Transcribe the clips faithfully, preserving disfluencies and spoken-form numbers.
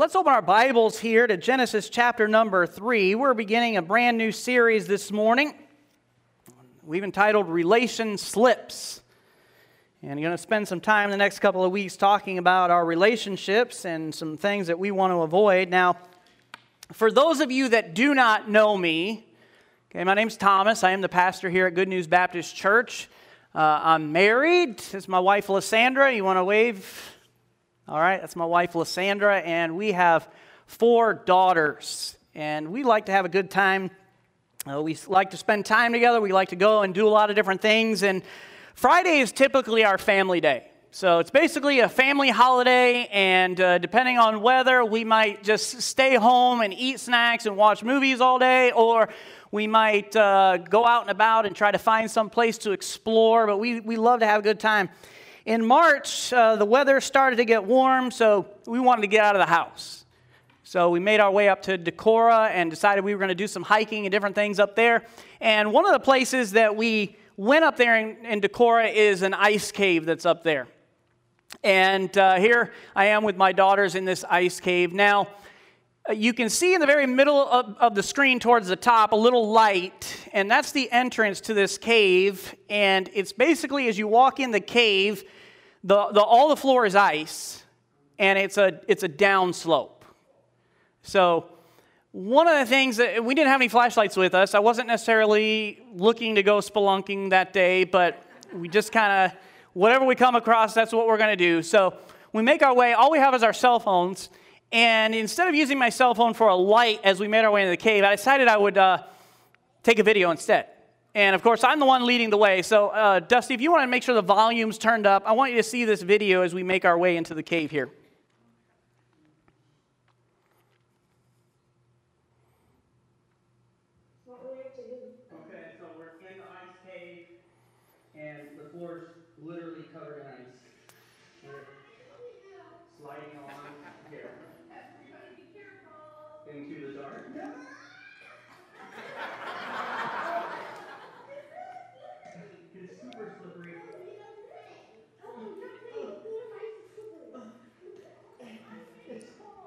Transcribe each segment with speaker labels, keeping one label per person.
Speaker 1: Let's open our Bibles here to Genesis chapter number three. We're beginning a brand new series this morning. We've entitled Relation Slips. And you're going to spend some time the next couple of weeks talking about our relationships and some things that we want to avoid. Now, for those of you that do not know me, okay, my name's Thomas. I am the pastor here at Good News Baptist Church. Uh, I'm married. This is my wife, Lysandra. You want to wave? All right, that's my wife, Lysandra, and we have four daughters. And we like to have a good time. Uh, we like to spend time together. We like to go and do a lot of different things. And Friday is typically our family day. So it's basically a family holiday, and uh, depending on weather, we might just stay home and eat snacks and watch movies all day, or we might uh, go out and about and try to find some place to explore, but we, we love to have a good time. In March, uh, the weather started to get warm, so we wanted to get out of the house. So we made our way up to Decorah and decided we were going to do some hiking and different things up there. And one of the places that we went up there in, in Decorah is an ice cave that's up there. And uh, here I am with my daughters in this ice cave. Now, uh, you can see in the very middle of, of the screen towards the top a little light, and that's the entrance to this cave. And it's basically, as you walk in the cave, the, the all the floor is ice, and it's a it's a down slope. So one of the things that we didn't have any flashlights with us. I wasn't necessarily looking to go spelunking that day, but we just kind of, whatever we come across, that's what we're going to do. So we make our way. All we have is our cell phones. And instead of using my cell phone for a light as we made our way into the cave, I decided I would uh, take a video instead. And, of course, I'm the one leading the way. So, uh, Dusty, if you want to make sure the volume's turned up, I want you to see this video as we make our way into the cave here. Okay, so we're in the ice cave, and the floor's literally covered in ice. We're sliding along here. Into the dark. It's super slippery. It's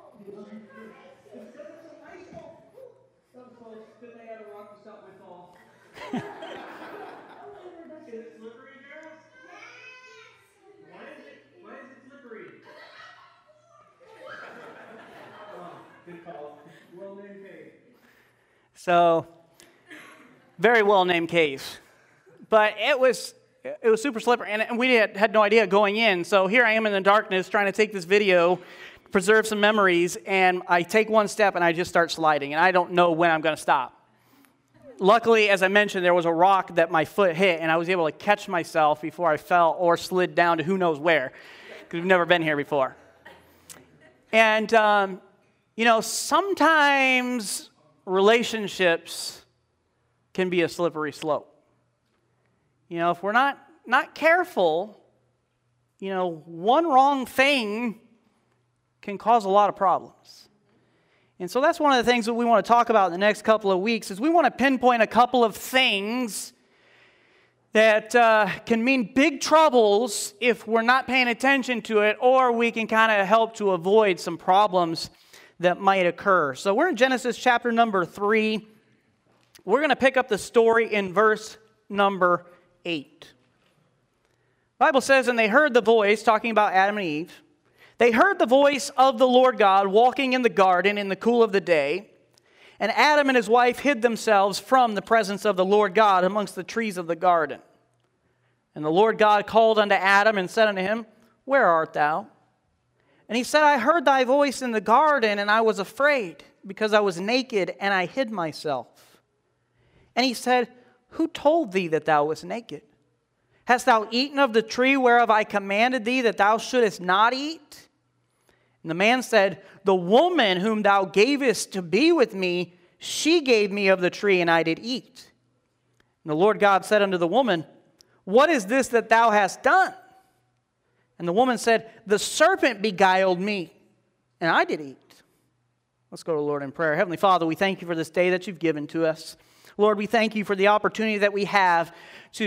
Speaker 1: good they had a rock to stop my fall. Is it slippery, girls? Why is it, why is it slippery? Oh, good call. Well-named cave. So, very well-named cave. But it was it was super slippery, and we had, had no idea going in. So here I am in the darkness trying to take this video, preserve some memories, and I take one step and I just start sliding, and I don't know when I'm going to stop. Luckily, as I mentioned, there was a rock that my foot hit, and I was able to catch myself before I fell or slid down to who knows where, because we've never been here before. And, um, you know, sometimes relationships can be a slippery slope. You know, if we're not, not careful, you know, one wrong thing can cause a lot of problems. And so that's one of the things that we want to talk about in the next couple of weeks is we want to pinpoint a couple of things that uh, can mean big troubles if we're not paying attention to it, or we can kind of help to avoid some problems that might occur. So we're in Genesis chapter number three. We're going to pick up the story in verse number eight. The Bible says, and they heard the voice, talking about Adam and Eve. They heard the voice of the Lord God walking in the garden in the cool of the day. And Adam and his wife hid themselves from the presence of the Lord God amongst the trees of the garden. And the Lord God called unto Adam and said unto him, Where art thou? And he said, I heard thy voice in the garden, and I was afraid, because I was naked, and I hid myself. And he said, Who told thee that thou wast naked? Hast thou eaten of the tree whereof I commanded thee that thou shouldest not eat? And the man said, The woman whom thou gavest to be with me, she gave me of the tree, and I did eat. And the Lord God said unto the woman, What is this that thou hast done? And the woman said, The serpent beguiled me, and I did eat. Let's go to the Lord in prayer. Heavenly Father, we thank you for this day that you've given to us. Lord, we thank you for the opportunity that we have to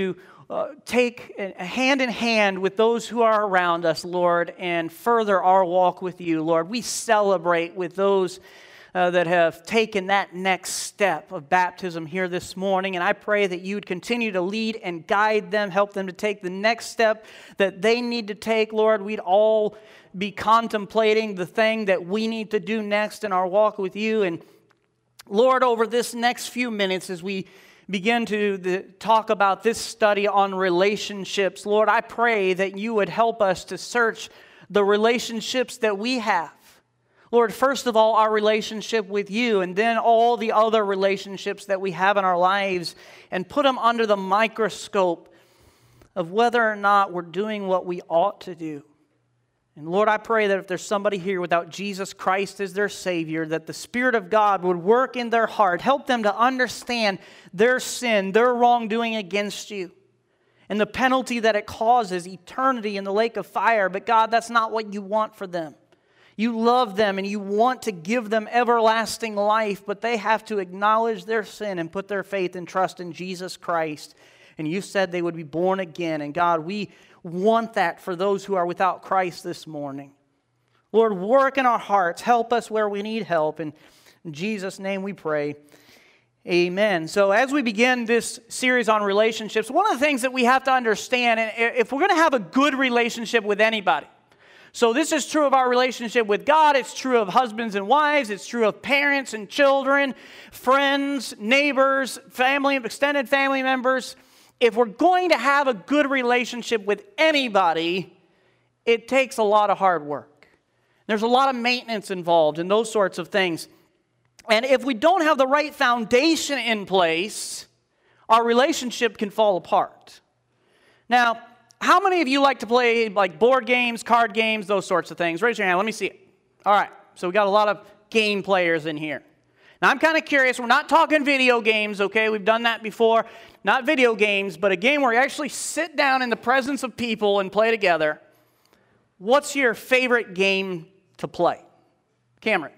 Speaker 1: uh, take a hand in hand with those who are around us, Lord, and further our walk with you, Lord. We celebrate with those uh, that have taken that next step of baptism here this morning, and I pray that you would continue to lead and guide them, help them to take the next step that they need to take, Lord. We'd all be contemplating the thing that we need to do next in our walk with you. And Lord, over this next few minutes as we begin to the, talk about this study on relationships, Lord, I pray that you would help us to search the relationships that we have. Lord, first of all, our relationship with you, and then all the other relationships that we have in our lives, and put them under the microscope of whether or not we're doing what we ought to do. And Lord, I pray that if there's somebody here without Jesus Christ as their Savior, that the Spirit of God would work in their heart, help them to understand their sin, their wrongdoing against you, and the penalty that it causes, eternity in the lake of fire. But God, that's not what you want for them. You love them and you want to give them everlasting life, but they have to acknowledge their sin and put their faith and trust in Jesus Christ. And you said they would be born again. And God, we want that for those who are without Christ this morning. Lord, work in our hearts. Help us where we need help. And in Jesus' name we pray. Amen. So as we begin this series on relationships, one of the things that we have to understand, and if we're going to have a good relationship with anybody, so this is true of our relationship with God, it's true of husbands and wives, it's true of parents and children, friends, neighbors, family, extended family members. If we're going to have a good relationship with anybody, it takes a lot of hard work. There's a lot of maintenance involved in those sorts of things. And if we don't have the right foundation in place, our relationship can fall apart. Now, how many of you like to play like board games, card games, those sorts of things? Raise your hand. Let me see it. All right. So we got a lot of game players in here. Now, I'm kind of curious. We're not talking video games, okay? We've done that before. Not video games, but a game where you actually sit down in the presence of people and play together. What's your favorite game to play? Cameron.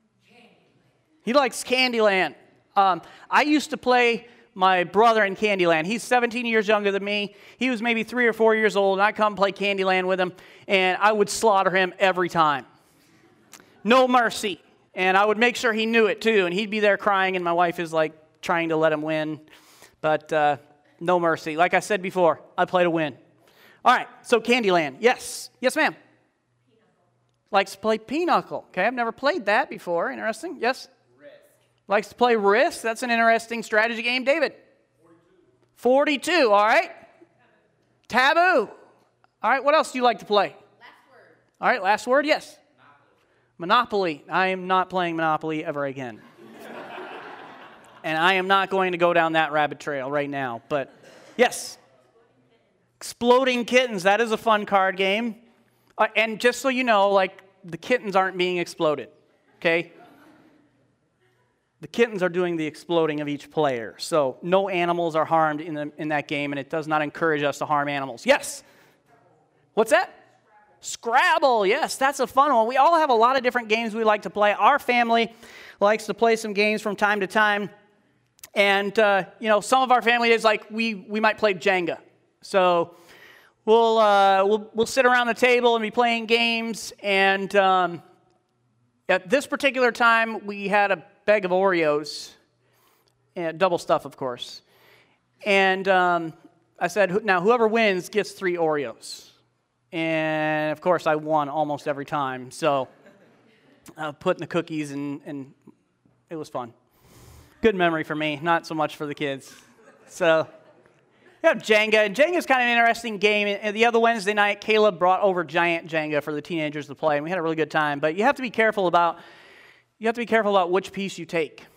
Speaker 1: He likes Candyland. Um, I used to play my brother in Candyland. He's seventeen years younger than me. He was maybe three or four years old, and I'd come play Candyland with him, and I would slaughter him every time. No mercy. And I would make sure he knew it, too, and he'd be there crying, and my wife is, like, trying to let him win. But uh, no mercy. Like I said before, I play to win. All right, so Candyland. Yes. Yes, ma'am. Likes to play Pinochle. Okay, I've never played that before. Interesting. Yes? Likes to play Risk. That's an interesting strategy game. David? forty-two. forty-two, all right. Taboo. All right, what else do you like to play?
Speaker 2: Last word.
Speaker 1: All right, last word, yes. Monopoly. Monopoly. I am not playing Monopoly ever again. And I am not going to go down that rabbit trail right now. But, yes. Exploding Kittens. That is a fun card game. Uh, and just so you know, like, the kittens aren't being exploded, okay? The kittens are doing the exploding of each player. So no animals are harmed in, the, in that game, and it does not encourage us to harm animals. Yes? What's that? Scrabble. Yes, that's a fun one. We all have a lot of different games we like to play. Our family likes to play some games from time to time. And, uh, you know, some of our family is like we, we might play Jenga. So we'll, uh, we'll, we'll sit around the table and be playing games. And um, at this particular time, we had a bag of Oreos, and double stuff, of course. And um, I said, now whoever wins gets three Oreos. And, of course, I won almost every time. So I put in the cookies, and, and it was fun. Good memory for me, not so much for the kids. So we have Jenga. And Jenga is kind of an interesting game. And the other Wednesday night, Caleb brought over giant Jenga for the teenagers to play, and we had a really good time. But you have to be careful about You have to be careful about which piece you take.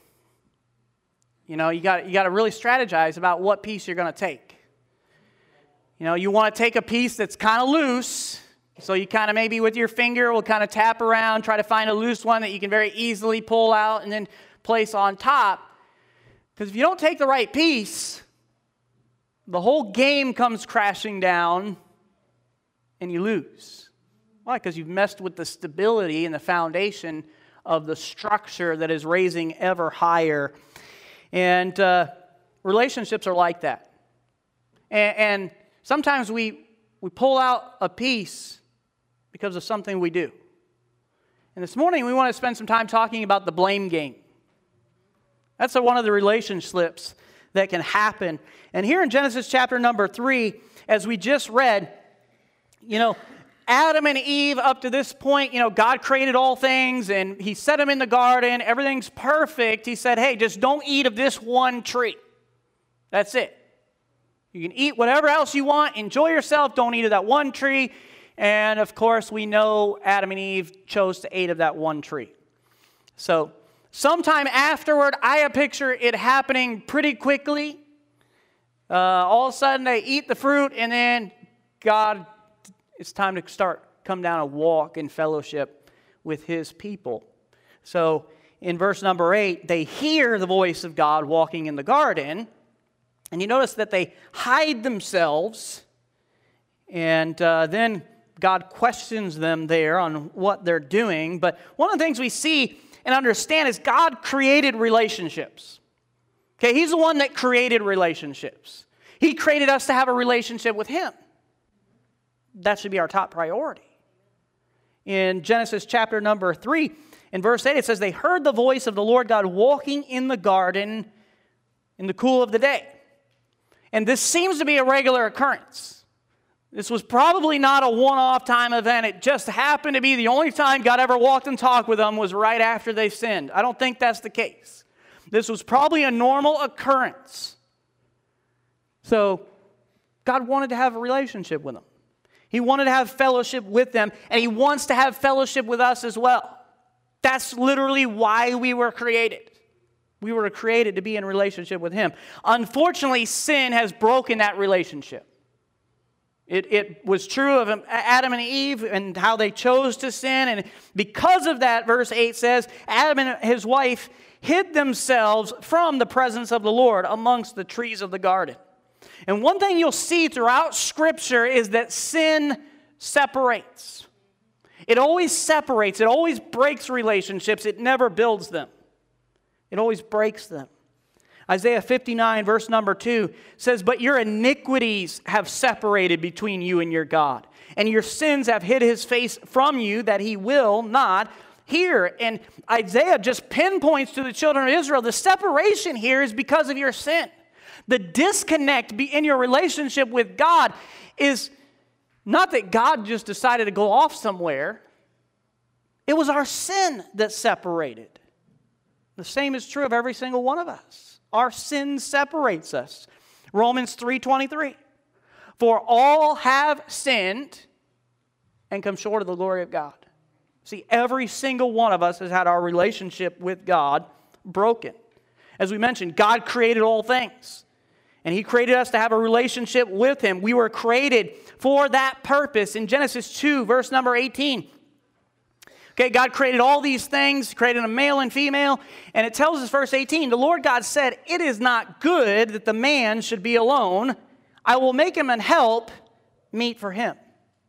Speaker 1: You know, you got you got to really strategize about what piece you're going to take. You know, you want to take a piece that's kind of loose, so you kind of maybe with your finger will kind of tap around, try to find a loose one that you can very easily pull out and then place on top. Because if you don't take the right piece, the whole game comes crashing down and you lose. Why? Because you've messed with the stability and the foundation of the structure that is raising ever higher. And uh, relationships are like that. And, and sometimes we, we pull out a piece because of something we do. And this morning we want to spend some time talking about the blame game. That's a, one of the relationships that can happen. And here in Genesis chapter number three, as we just read, you know, Adam and Eve, up to this point, you know, God created all things and he set them in the garden. Everything's perfect. He said, hey, just don't eat of this one tree. That's it. You can eat whatever else you want. Enjoy yourself. Don't eat of that one tree. And, of course, we know Adam and Eve chose to eat of that one tree. So, sometime afterward, I picture it happening pretty quickly. Uh, all of a sudden, they eat the fruit, and then God... it's time to start, come down and walk in fellowship with his people. So in verse number eight, they hear the voice of God walking in the garden. And you notice that they hide themselves. And uh, then God questions them there on what they're doing. But one of the things we see and understand is God created relationships. Okay, he's the one that created relationships. He created us to have a relationship with him. That should be our top priority. In Genesis chapter number three, in verse eight, it says, they heard the voice of the Lord God walking in the garden in the cool of the day. And this seems to be a regular occurrence. This was probably not a one-off time event. It just happened to be the only time God ever walked and talked with them was right after they sinned. I don't think that's the case. This was probably a normal occurrence. So God wanted to have a relationship with them. He wanted to have fellowship with them, and he wants to have fellowship with us as well. That's literally why we were created. We were created to be in relationship with him. Unfortunately, sin has broken that relationship. It, it was true of Adam and Eve and how they chose to sin, and because of that, verse eight says, Adam and his wife hid themselves from the presence of the Lord amongst the trees of the garden. And one thing you'll see throughout Scripture is that sin separates. It always separates. It always breaks relationships. It never builds them. It always breaks them. Isaiah fifty-nine, verse number two says, but your iniquities have separated between you and your God, and your sins have hid his face from you that he will not hear. And Isaiah just pinpoints to the children of Israel, the separation here is because of your sin. The disconnect in your relationship with God is not that God just decided to go off somewhere. It was our sin that separated. The same is true of every single one of us. Our sin separates us. Romans three twenty-three. For all have sinned and come short of the glory of God. See, every single one of us has had our relationship with God broken. As we mentioned, God created all things. And he created us to have a relationship with him. We were created for that purpose. In Genesis two, verse number eighteen. Okay, God created all these things, created a male and female. And it tells us, verse eighteen, the Lord God said, it is not good that the man should be alone. I will make him an help meet for him.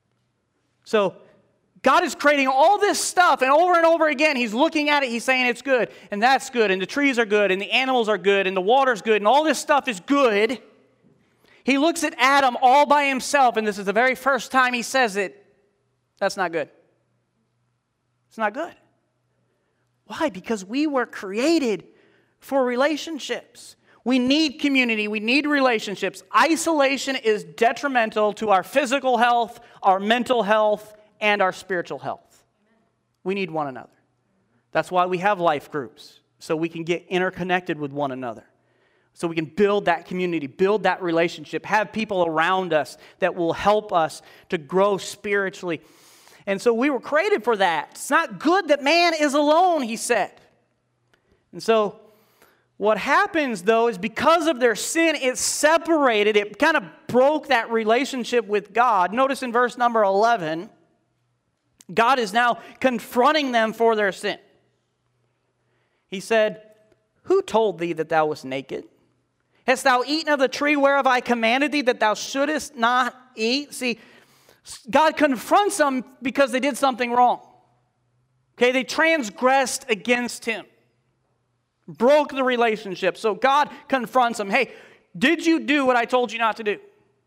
Speaker 1: So God is creating all this stuff, and over and over again, he's looking at it, he's saying it's good, and that's good, and the trees are good, and the animals are good, and the water's good, and all this stuff is good. He looks at Adam all by himself, and this is the very first time he says it. That's not good. It's not good. Why? Because we were created for relationships. We need community. We need relationships. Isolation is detrimental to our physical health, our mental health, and our spiritual health. We need one another. That's why we have life groups, so we can get interconnected with one another. So we can build that community, build that relationship, have people around us that will help us to grow spiritually. And so we were created for that. It's not good that man is alone, he said. And so what happens, though, is because of their sin, it separated, it kind of broke that relationship with God. Notice in verse number eleven, God is now confronting them for their sin. He said, who told thee that thou wast naked? Hast thou eaten of the tree whereof I commanded thee that thou shouldest not eat? See, God confronts them because they did something wrong. Okay, they transgressed against him. Broke the relationship. So God confronts them. Hey, did you do what I told you not to do?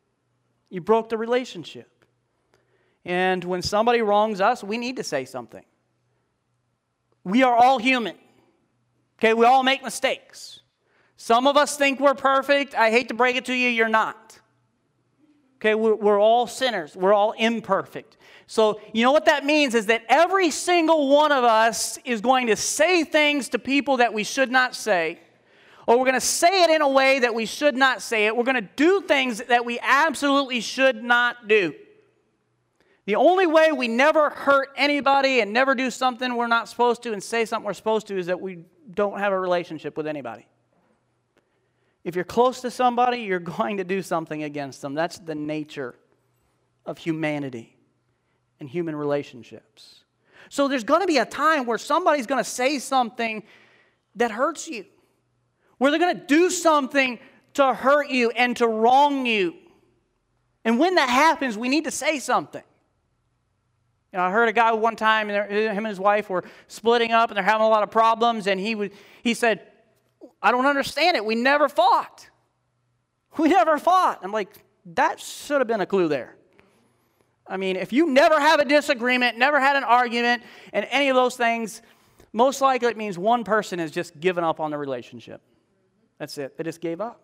Speaker 1: You broke the relationship. And when somebody wrongs us, we need to say something. We are all human. Okay, we all make mistakes. Some of us think we're perfect. I hate to break it to you, you're not. Okay, we're, we're all sinners. We're all imperfect. So you know what that means is that every single one of us is going to say things to people that we should not say, or we're going to say it in a way that we should not say it. We're going to do things that we absolutely should not do. The only way we never hurt anybody and never do something we're not supposed to and say something we're supposed to is that we don't have a relationship with anybody. If you're close to somebody, you're going to do something against them. That's the nature of humanity and human relationships. So there's going to be a time where somebody's going to say something that hurts you, where they're going to do something to hurt you and to wrong you. And when that happens, we need to say something. You know, I heard a guy one time, and him and his wife were splitting up, and they're having a lot of problems, and he would, he said, I don't understand it. We never fought. We never fought. I'm like, that should have been a clue there. I mean, if you never have a disagreement, never had an argument, and any of those things, most likely it means one person has just given up on the relationship. That's it. They just gave up.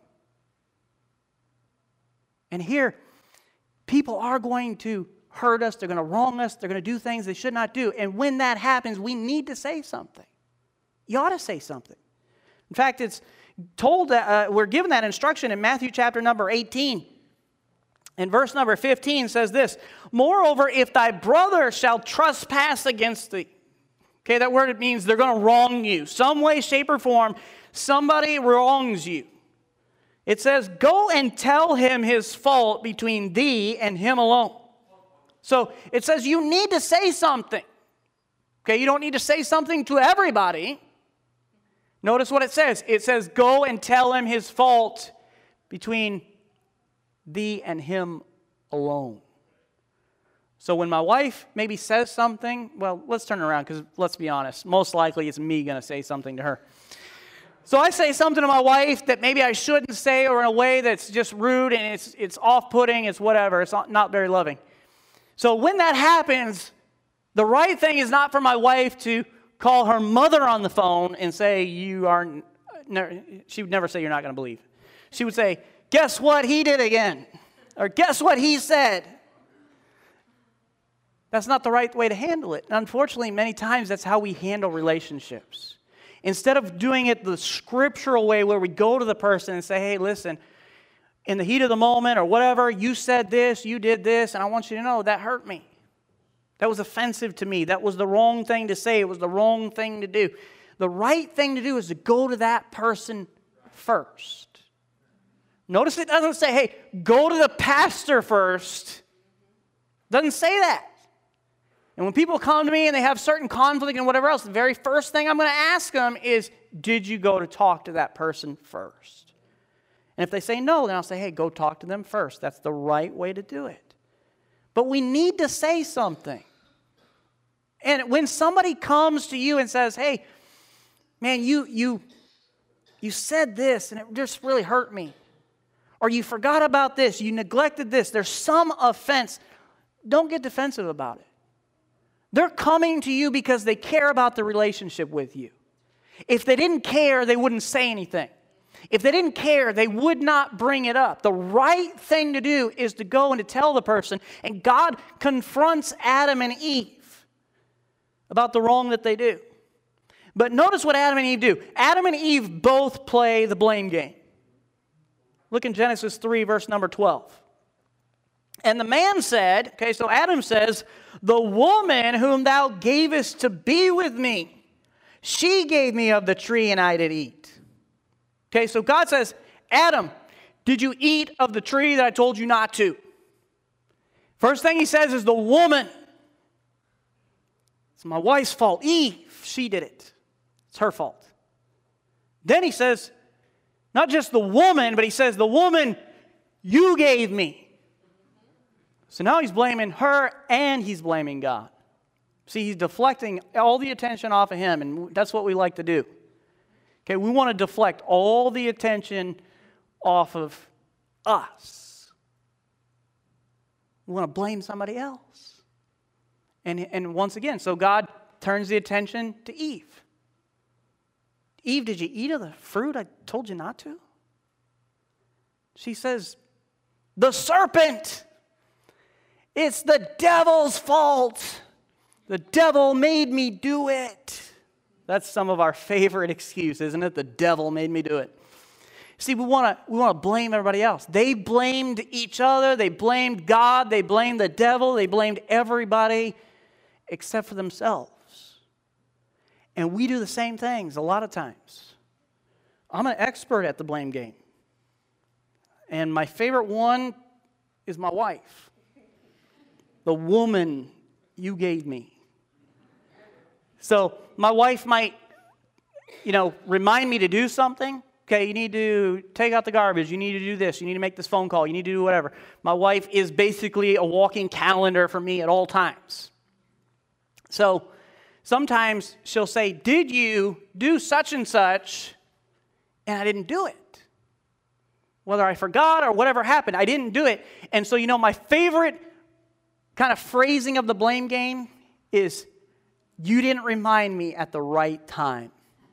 Speaker 1: And here, people are going to hurt us. They're going to wrong us. They're going to do things they should not do. And when that happens, we need to say something. You ought to say something. In fact, it's told that uh, we're given that instruction in Matthew chapter number eighteen. And verse number fifteen says this, moreover, if thy brother shall trespass against thee. Okay, that word, it means they're going to wrong you. Some way, shape, or form, somebody wrongs you. It says, go and tell him his fault between thee and him alone. So it says you need to say something. Okay, you don't need to say something to everybody. Notice what it says. It says, go and tell him his fault between thee and him alone. So when my wife maybe says something, well, let's turn it around because let's be honest. Most likely it's me going to say something to her. So I say something to my wife that maybe I shouldn't say, or in a way that's just rude and it's, it's off-putting, it's whatever. It's not, not very loving. So when that happens, the right thing is not for my wife to call her mother on the phone and say, you are, never, she would never say you're not going to believe. She would say, guess what he did again? Or guess what he said? That's not the right way to handle it. And unfortunately, many times that's how we handle relationships. Instead of doing it the scriptural way where we go to the person and say, hey, listen, in the heat of the moment or whatever, you said this, you did this, and I want you to know that hurt me. That was offensive to me. That was the wrong thing to say. It was the wrong thing to do. The right thing to do is to go to that person first. Notice it doesn't say, hey, go to the pastor first. It doesn't say that. And when people come to me and they have certain conflict and whatever else, the very first thing I'm going to ask them is, did you go to talk to that person first? And if they say no, then I'll say, hey, go talk to them first. That's the right way to do it. But we need to say something. And when somebody comes to you and says, hey, man, you, you, you said this and it just really hurt me. Or you forgot about this, you neglected this, there's some offense. Don't get defensive about it. They're coming to you because they care about the relationship with you. If they didn't care, they wouldn't say anything. If they didn't care, they would not bring it up. The right thing to do is to go and to tell the person. And God confronts Adam and Eve about the wrong that they do. But notice what Adam and Eve do. Adam and Eve both play the blame game. Look in Genesis three, verse number twelve. And the man said, okay, so Adam says, the woman whom thou gavest to be with me, she gave me of the tree and I did eat. Okay, so God says, Adam, did you eat of the tree that I told you not to? First thing he says is the woman. It's my wife's fault. Eve, she did it. It's her fault. Then he says, not just the woman, but he says, the woman you gave me. So now he's blaming her and he's blaming God. See, he's deflecting all the attention off of him, and that's what we like to do. Okay, we want to deflect all the attention off of us. We want to blame somebody else. And, and once again, so God turns the attention to Eve. Eve, did you eat of the fruit I told you not to? She says, the serpent. It's the devil's fault. The devil made me do it. That's some of our favorite excuse, isn't it? The devil made me do it. See, we want to we want to blame everybody else. They blamed each other. They blamed God. They blamed the devil. They blamed everybody except for themselves. And we do the same things a lot of times. I'm an expert at the blame game. And my favorite one is my wife. The woman you gave me. So my wife might, you know, remind me to do something. Okay, you need to take out the garbage. You need to do this. You need to make this phone call. You need to do whatever. My wife is basically a walking calendar for me at all times. So sometimes she'll say, did you do such and such? And I didn't do it. Whether I forgot or whatever happened, I didn't do it. And so, you know, my favorite kind of phrasing of the blame game is, you didn't remind me at the right time.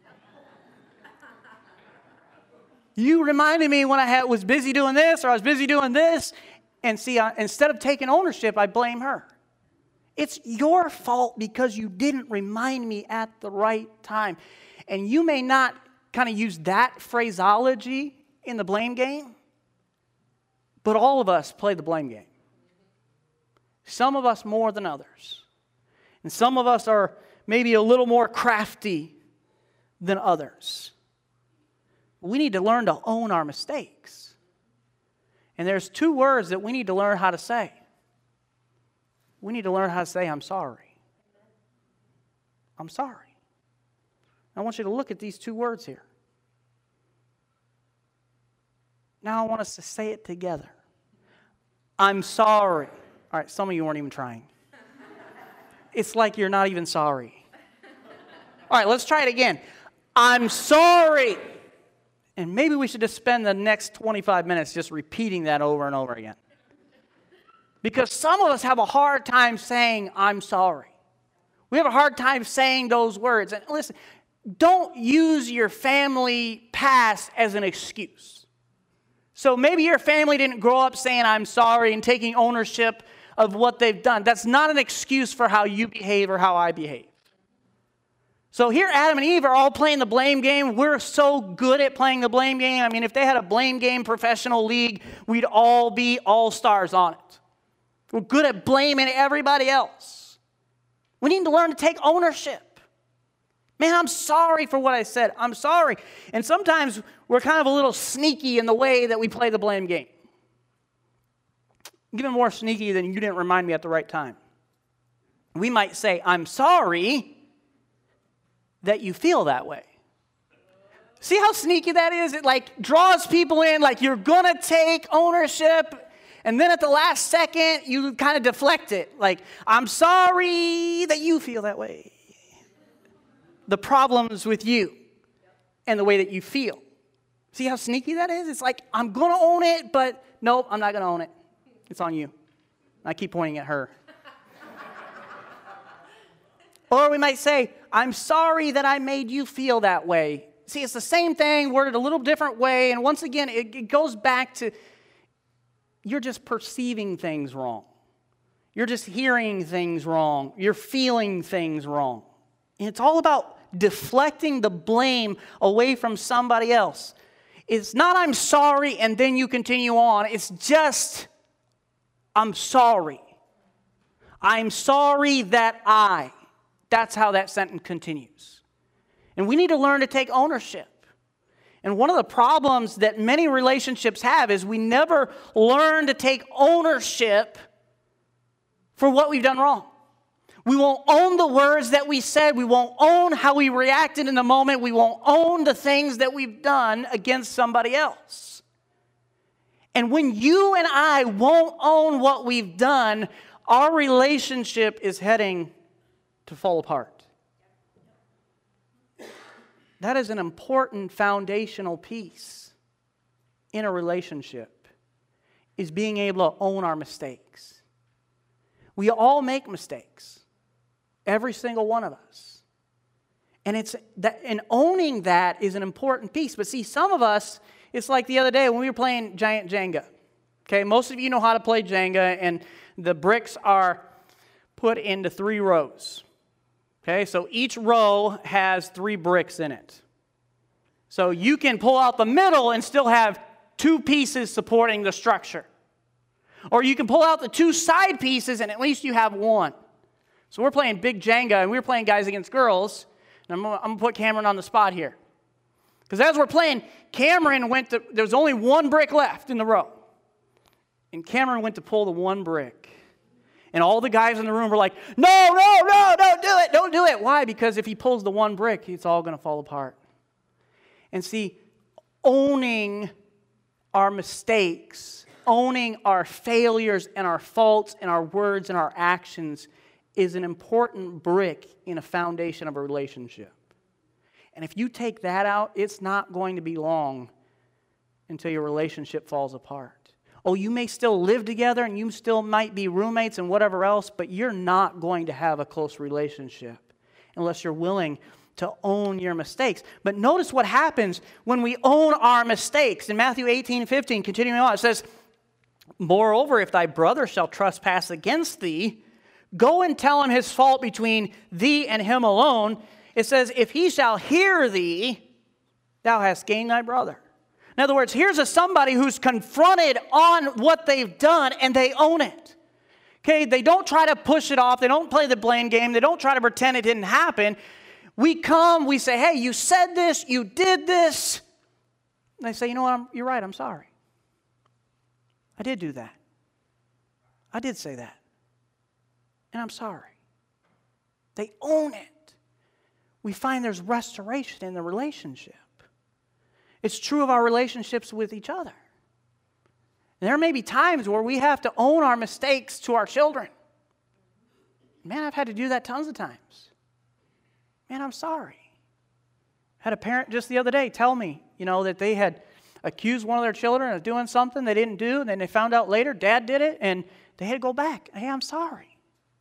Speaker 1: You reminded me when I had, was busy doing this or I was busy doing this. And see, I, instead of taking ownership, I blame her. It's your fault because you didn't remind me at the right time. And you may not kind of use that phraseology in the blame game, but all of us play the blame game. Some of us more than others. And some of us are maybe a little more crafty than others. We need to learn to own our mistakes. And there's two words that we need to learn how to say. We need to learn how to say, I'm sorry. I'm sorry. I want you to look at these two words here. Now I want us to say it together. I'm sorry. All right, some of you weren't even trying. It's like you're not even sorry. All right, let's try it again. I'm sorry. And maybe we should just spend the next twenty-five minutes just repeating that over and over again. Because some of us have a hard time saying, I'm sorry. We have a hard time saying those words. And listen, don't use your family past as an excuse. So maybe your family didn't grow up saying, I'm sorry, and taking ownership of what they've done. That's not an excuse for how you behave or how I behave. So here Adam and Eve are all playing the blame game. We're so good at playing the blame game. I mean, if they had a blame game professional league, we'd all be all-stars on it. We're good at blaming everybody else. We need to learn to take ownership. Man, I'm sorry for what I said. I'm sorry. And sometimes we're kind of a little sneaky in the way that we play the blame game. Even more sneaky than you didn't remind me at the right time. We might say, I'm sorry that you feel that way. See how sneaky that is? It like draws people in, like you're going to take ownership, and then at the last second, you kind of deflect it. Like, I'm sorry that you feel that way. The problem's with you and the way that you feel. See how sneaky that is? It's like, I'm going to own it, but nope, I'm not going to own it. It's on you. I keep pointing at her. Or we might say, I'm sorry that I made you feel that way. See, it's the same thing, worded a little different way. And once again, it, it goes back to you're just perceiving things wrong. You're just hearing things wrong. You're feeling things wrong. And it's all about deflecting the blame away from somebody else. It's not I'm sorry and then you continue on. It's just I'm sorry. I'm sorry that I. That's how that sentence continues. And we need to learn to take ownership. And one of the problems that many relationships have is we never learn to take ownership for what we've done wrong. We won't own the words that we said. We won't own how we reacted in the moment. We won't own the things that we've done against somebody else. And when you and I won't own what we've done, our relationship is heading to fall apart. That is an important foundational piece in a relationship, is being able to own our mistakes. We all make mistakes. Every single one of us. And it's that, and owning that is an important piece. But see, some of us, it's like the other day when we were playing Giant Jenga. Okay, most of you know how to play Jenga, and the bricks are put into three rows. Okay, so each row has three bricks in it. So you can pull out the middle and still have two pieces supporting the structure. Or you can pull out the two side pieces and at least you have one. So we're playing big Jenga, and we were playing guys against girls. And I'm going to put Cameron on the spot here. Because as we're playing, Cameron went to, there was only one brick left in the row. And Cameron went to pull the one brick. And all the guys in the room were like, no, no, no, don't do it, don't do it. Why? Because if he pulls the one brick, it's all going to fall apart. And see, owning our mistakes, owning our failures and our faults and our words and our actions is an important brick in a foundation of a relationship. And if you take that out, it's not going to be long until your relationship falls apart. Oh, you may still live together and you still might be roommates and whatever else, but you're not going to have a close relationship unless you're willing to own your mistakes. But notice what happens when we own our mistakes. In Matthew eighteen fifteen, continuing on, it says, moreover, if thy brother shall trespass against thee, go and tell him his fault between thee and him alone. It says, if he shall hear thee, thou hast gained thy brother. In other words, here's a somebody who's confronted on what they've done and they own it. Okay, they don't try to push it off. They don't play the blame game. They don't try to pretend it didn't happen. We come, we say, hey, you said this, you did this. And they say, you know what, I'm, you're right, I'm sorry. I did do that. I did say that. And I'm sorry. They own it. We find there's restoration in the relationship. It's true of our relationships with each other. And there may be times where we have to own our mistakes to our children. Man, I've had to do that tons of times. Man, I'm sorry. Had a parent just the other day tell me, you know, that they had accused one of their children of doing something they didn't do, and then they found out later dad did it, and they had to go back. Hey, I'm sorry.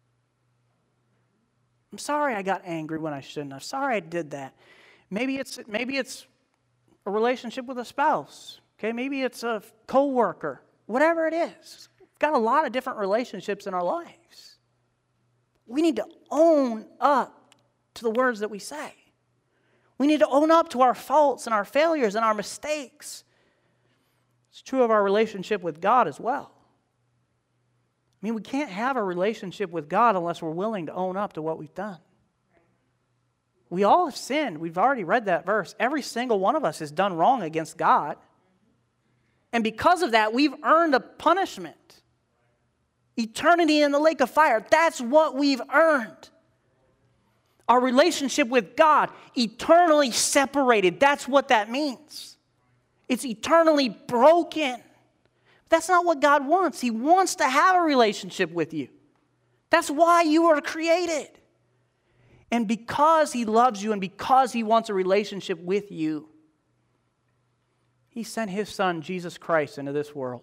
Speaker 1: I'm sorry I got angry when I shouldn't. I'm sorry I did that. Maybe it's maybe it's a relationship with a spouse. Okay, maybe it's a coworker. Whatever it is. We've got a lot of different relationships in our lives. We need to own up to the words that we say. We need to own up to our faults and our failures and our mistakes. It's true of our relationship with God as well. I mean, we can't have a relationship with God unless we're willing to own up to what we've done. We all have sinned. We've already read that verse. Every single one of us has done wrong against God. And because of that, we've earned a punishment. Eternity in the lake of fire. That's what we've earned. Our relationship with God, eternally separated. That's what that means. It's eternally broken. That's not what God wants. He wants to have a relationship with you. That's why you were created. And because He loves you and because He wants a relationship with you, He sent His Son, Jesus Christ, into this world.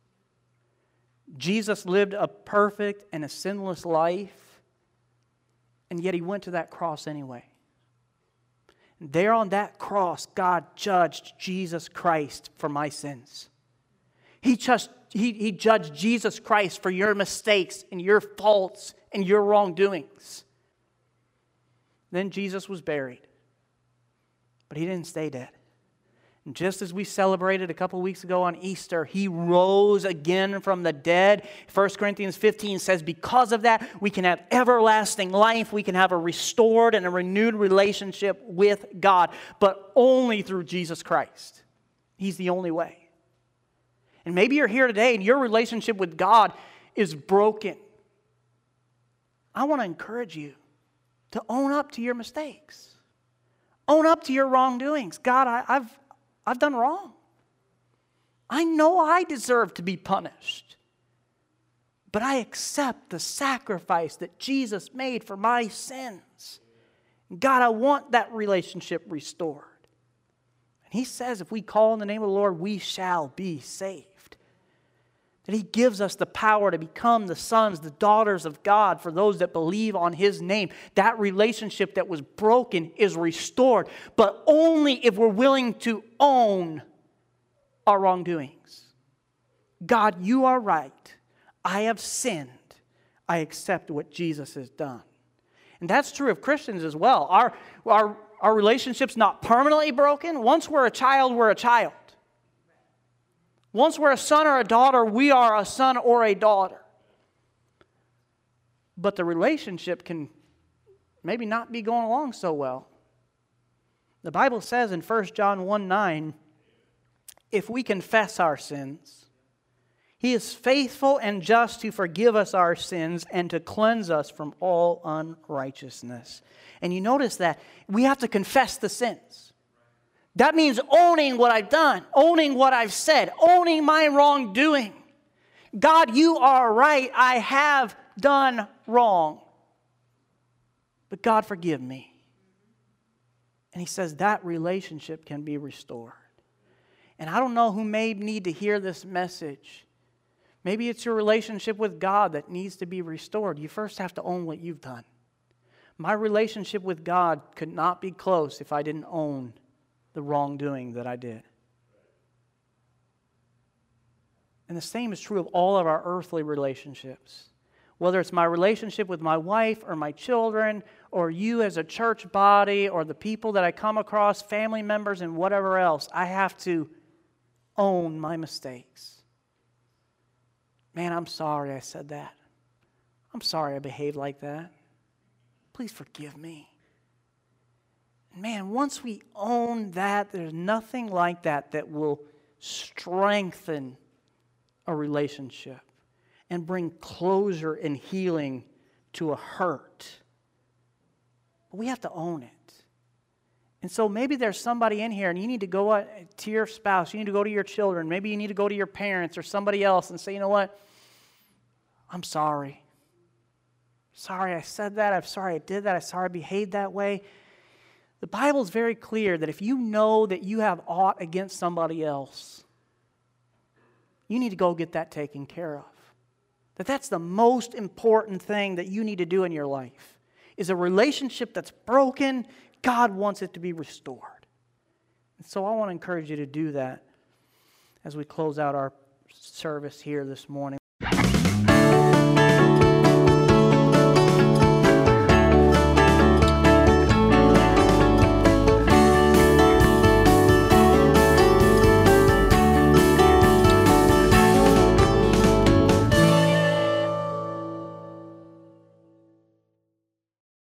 Speaker 1: Jesus lived a perfect and a sinless life. And yet He went to that cross anyway. And there on that cross, God judged Jesus Christ for my sins. He, just, he, he judged Jesus Christ for your mistakes and your faults and your wrongdoings. Then Jesus was buried. But He didn't stay dead. And just as we celebrated a couple weeks ago on Easter, He rose again from the dead. First Corinthians fifteen says because of that, we can have everlasting life. We can have a restored and a renewed relationship with God, but only through Jesus Christ. He's the only way. And maybe you're here today and your relationship with God is broken. I want to encourage you to own up to your mistakes. Own up to your wrongdoings. God, I, I've I've done wrong. I know I deserve to be punished. But I accept the sacrifice that Jesus made for my sins. God, I want that relationship restored. And He says if we call on the name of the Lord, we shall be saved. That He gives us the power to become the sons, the daughters of God for those that believe on His name. That relationship that was broken is restored, but only if we're willing to own our wrongdoings. God, you are right. I have sinned. I accept what Jesus has done. And that's true of Christians as well. Our, our, our relationship's not permanently broken. Once we're a child, we're a child. Once we're a son or a daughter, we are a son or a daughter. But the relationship can maybe not be going along so well. The Bible says in First John one nine, if we confess our sins, He is faithful and just to forgive us our sins and to cleanse us from all unrighteousness. And you notice that we have to confess the sins. That means owning what I've done, owning what I've said, owning my wrongdoing. God, you are right. I have done wrong. But God, forgive me. And He says that relationship can be restored. And I don't know who may need to hear this message. Maybe it's your relationship with God that needs to be restored. You first have to own what you've done. My relationship with God could not be close if I didn't own the wrongdoing that I did. And the same is true of all of our earthly relationships. Whether it's my relationship with my wife or my children or you as a church body or the people that I come across, family members and whatever else, I have to own my mistakes. Man, I'm sorry I said that. I'm sorry I behaved like that. Please forgive me. Man, once we own that, there's nothing like that that will strengthen a relationship and bring closure and healing to a hurt. But we have to own it. And so maybe there's somebody in here and you need to go to your spouse, you need to go to your children, maybe you need to go to your parents or somebody else and say, you know what? I'm sorry. Sorry I said that. I'm sorry I did that. I'm sorry I behaved that way. The Bible is very clear that if you know that you have aught against somebody else, you need to go get that taken care of. That that's the most important thing that you need to do in your life. Is a relationship that's broken, God wants it to be restored. And so I want to encourage you to do that as we close out our service here this morning.